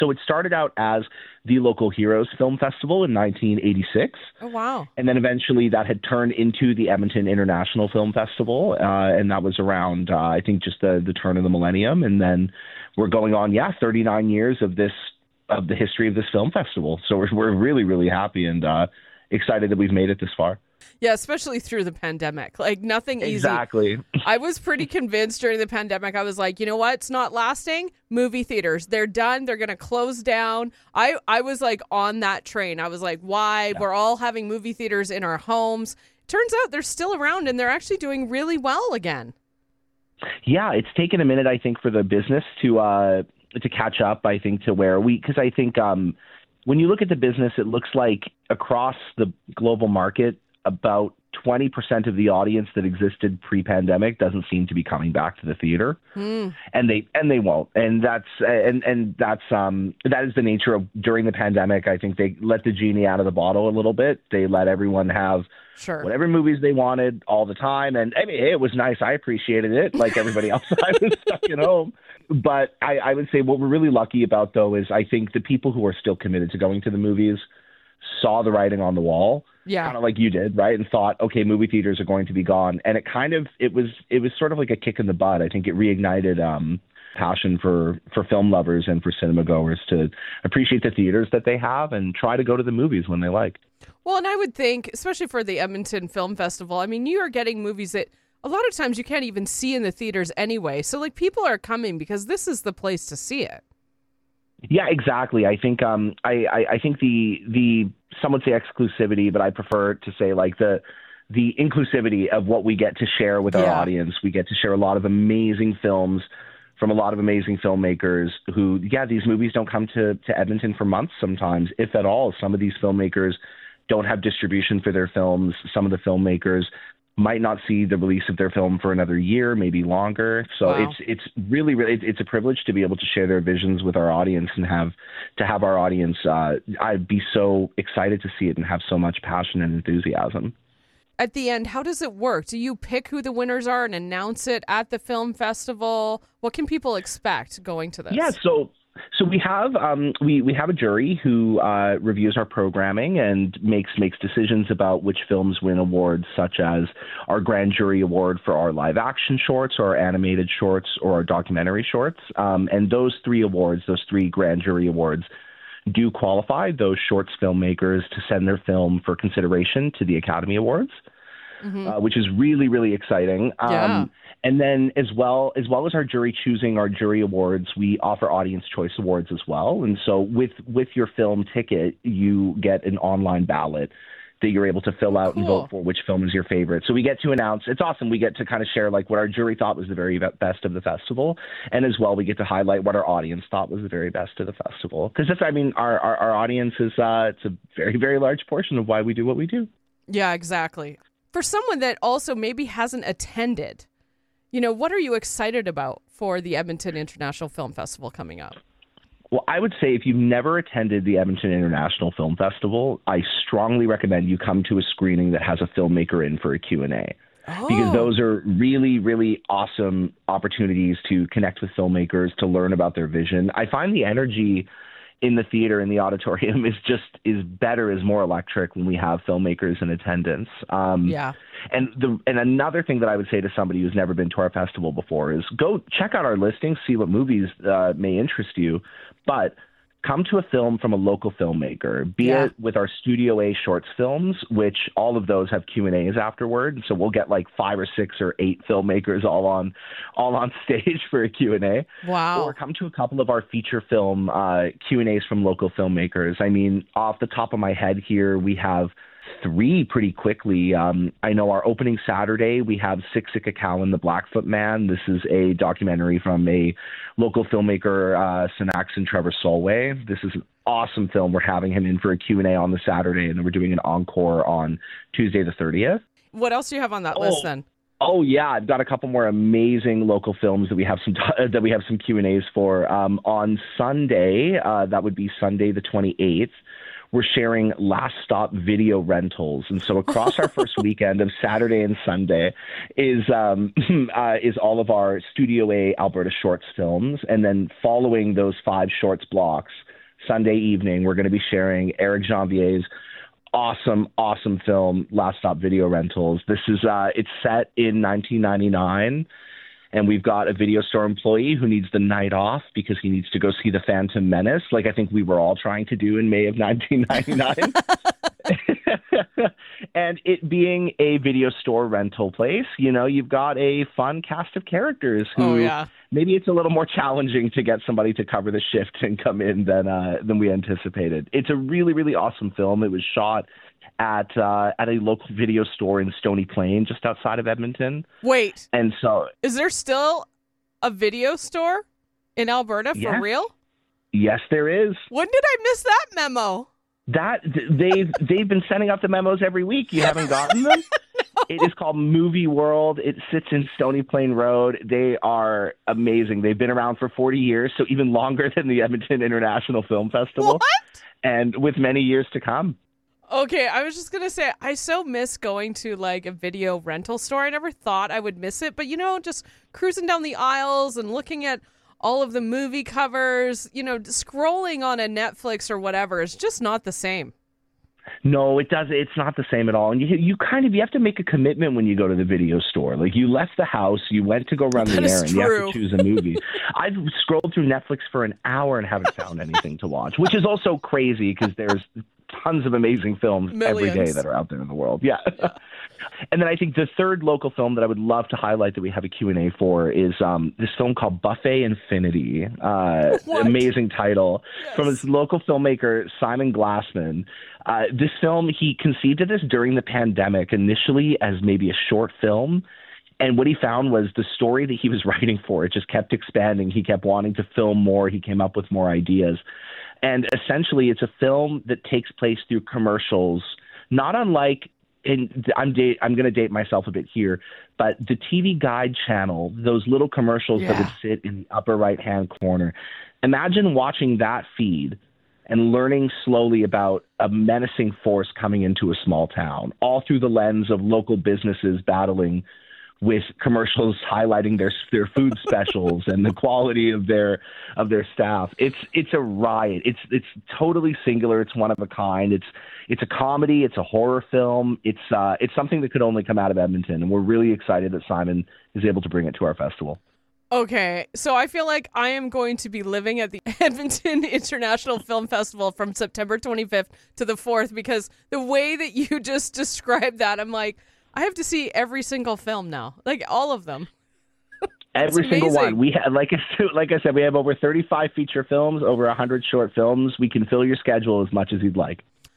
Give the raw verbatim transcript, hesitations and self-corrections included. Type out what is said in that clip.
So it started out as the Local Heroes Film Festival in nineteen eighty-six. Oh, wow. And then eventually that had turned into the Edmonton International Film Festival. Uh, and that was around, uh, I think, just the, the turn of the millennium. And then we're going on, yeah, thirty-nine years of this, of the history of this film festival. So we're, we're really, really happy and uh, excited that we've made it this far. Yeah, especially through the pandemic. Like, nothing easy. Exactly. I was pretty convinced during the pandemic. I was like, you know what? It's not lasting. Movie theaters, they're done. They're going to close down. I, I was like on that train. I was like, why? Yeah. We're all having movie theaters in our homes. Turns out they're still around and they're actually doing really well again. Yeah, it's taken a minute, I think, for the business to uh, to catch up, I think, to where we, because I think um, when you look at the business, it looks like across the global market, about twenty percent of the audience that existed pre-pandemic doesn't seem to be coming back to the theater. Mm. And they and they won't. And that's and and that's um that is the nature of during the pandemic. I think they let the genie out of the bottle a little bit. They let everyone have sure. whatever movies they wanted all the time. And I mean, it was nice. I appreciated it like everybody else. I was stuck at home. But I, I would say what we're really lucky about, though, is I think the people who are still committed to going to the movies saw the writing on the wall. Yeah. Kind of like you did, right? And thought, okay, movie theaters are going to be gone. And it kind of, it was, it was sort of like a kick in the butt. I think it reignited um, passion for, for film lovers and for cinema goers to appreciate the theaters that they have and try to go to the movies when they like. Well, and I would think, especially for the Edmonton Film Festival, I mean, you are getting movies that a lot of times you can't even see in the theaters anyway. So like people are coming because this is the place to see it. Yeah, exactly. I think um, I, I, I think the the some would say exclusivity, but I prefer to say like the the inclusivity of what we get to share with our Yeah. audience. We get to share a lot of amazing films from a lot of amazing filmmakers who, yeah, these movies don't come to, to Edmonton for months sometimes, if at all. Some of these filmmakers don't have distribution for their films. Some of the filmmakers might not see the release of their film for another year, maybe longer. So Wow. it's it's really, really, it's a privilege to be able to share their visions with our audience and have to have our audience uh, I'd be so excited to see it and have so much passion and enthusiasm. At the end, how does it work? Do you pick who the winners are and announce it at the film festival? What can people expect going to this? Yeah, so so we have um, we we have a jury who uh, reviews our programming and makes makes decisions about which films win awards, such as our grand jury award for our live action shorts, or our animated shorts, or our documentary shorts. Um, and those three awards, those three grand jury awards, do qualify those shorts filmmakers to send their film for consideration to the Academy Awards. Mm-hmm. Uh, which is really, really exciting. Um, yeah. And then as well, as well as our jury choosing our jury awards, we offer audience choice awards as well. And so with, with your film ticket, you get an online ballot that you're able to fill out Cool. and vote for which film is your favorite. So we get to announce, it's awesome. We get to kind of share like what our jury thought was the very best of the festival. And as well, we get to highlight what our audience thought was the very best of the festival. Because that's, I mean, our, our, our audience is, uh, it's a very, very large portion of why we do what we do. Yeah, exactly. For someone that also maybe hasn't attended, you know, what are you excited about for the Edmonton International Film Festival coming up? Well, I would say if you've never attended the Edmonton International Film Festival, I strongly recommend you come to a screening that has a filmmaker in for a Q and A. Oh. Because those are really, really awesome opportunities to connect with filmmakers, to learn about their vision. I find the energy in the theater, in the auditorium, is just is better, is more electric when we have filmmakers in attendance. Um, Yeah. And the and another thing that I would say to somebody who's never been to our festival before is go check out our listings, see what movies uh, may interest you, but come to a film from a local filmmaker, be Yeah. it with our Studio A shorts films, which all of those have Q and A's afterward. So we'll get like five or six or eight filmmakers all on all on stage for a Q and A. Wow. Or come to a couple of our feature film uh, Q and A's from local filmmakers. I mean, off the top of my head here, we have three pretty quickly. Um, I know our opening Saturday, we have Siksika Cowan, The Blackfoot Man. This is a documentary from a local filmmaker, uh, Sinax and Trevor Solway. This is an awesome film. We're having him in for a Q and A on the Saturday, and then we're doing an encore on Tuesday the thirtieth. What else do you have on that Oh. list then? Oh yeah, I've got a couple more amazing local films that we have some that we have some Q and A's for. Um, on Sunday, uh, that would be Sunday the twenty-eighth. We're sharing Last Stop video rentals, and so across our first weekend of Saturday and Sunday is um, uh, is all of our Studio A Alberta Shorts films, and then following those five shorts blocks, Sunday evening we're going to be sharing Eric Janvier's awesome, awesome film, Last Stop Video Rentals. This is uh, it's set in nineteen ninety-nine, and we've got a video store employee who needs the night off because he needs to go see The Phantom Menace, like I think we were all trying to do in May of nineteen ninety-nine. And it being a video store rental place, you know, you've got a fun cast of characters who Oh, yeah. maybe it's a little more challenging to get somebody to cover the shift and come in than uh, than we anticipated. It's a really, really awesome film. It was shot at uh, at a local video store in Stony Plain, just outside of Edmonton. Wait, And so, is there still a video store in Alberta for Yeah. real? yes, there is. When did I miss that memo? That they've they've been sending out the memos every week. You haven't gotten them? No. It is called Movie World. It sits in Stony Plain Road. They are amazing. They've been around for forty years, so even longer than the Edmonton International Film Festival. What? And with many years to come. Okay, I was just going to say, I so miss going to like a video rental store. I never thought I would miss it, but you know, just cruising down the aisles and looking at all of the movie covers, you know, scrolling on a Netflix or whatever is just not the same. No, it does. It's not the same at all. And you you kind of you have to make a commitment when you go to the video store. Like you left the house, you went to go run That the is errand. You have true. to choose a movie. I've scrolled through Netflix for an hour and haven't found anything to watch, which is also crazy because there's tons of amazing films every day Millions. that are out there in the world. Yeah. Yeah. And then I think the third local film that I would love to highlight that we have a Q and A for is um, this film called Buffet Infinity. Uh, What? amazing title Yes. from this local filmmaker, Simon Glassman. Uh, this film, he conceived of this during the pandemic, initially as maybe a short film. And what he found was the story that he was writing for, it just kept expanding. He kept wanting to film more. He came up with more ideas. And essentially, it's a film that takes place through commercials, not unlike, and I'm date, I'm going to date myself a bit here, but the T V Guide channel, those little commercials that Yeah. would sit in the upper right-hand corner. Imagine watching that feed and learning slowly about a menacing force coming into a small town, all through the lens of local businesses battling with commercials highlighting their their food specials and the quality of their of their staff. It's it's a riot. It's it's totally singular. It's one of a kind. It's it's a comedy. It's a horror film. It's uh, it's something that could only come out of Edmonton, and we're really excited that Simon is able to bring it to our festival. Okay, so I feel like I am going to be living at the Edmonton International Film Festival from September twenty-fifth to the fourth because the way that you just described that, I'm like, I have to see every single film now, like all of them. Every single amazing. one. We have, like I said, like I said, we have over thirty-five feature films, over one hundred short films. We can fill your schedule as much as you'd like.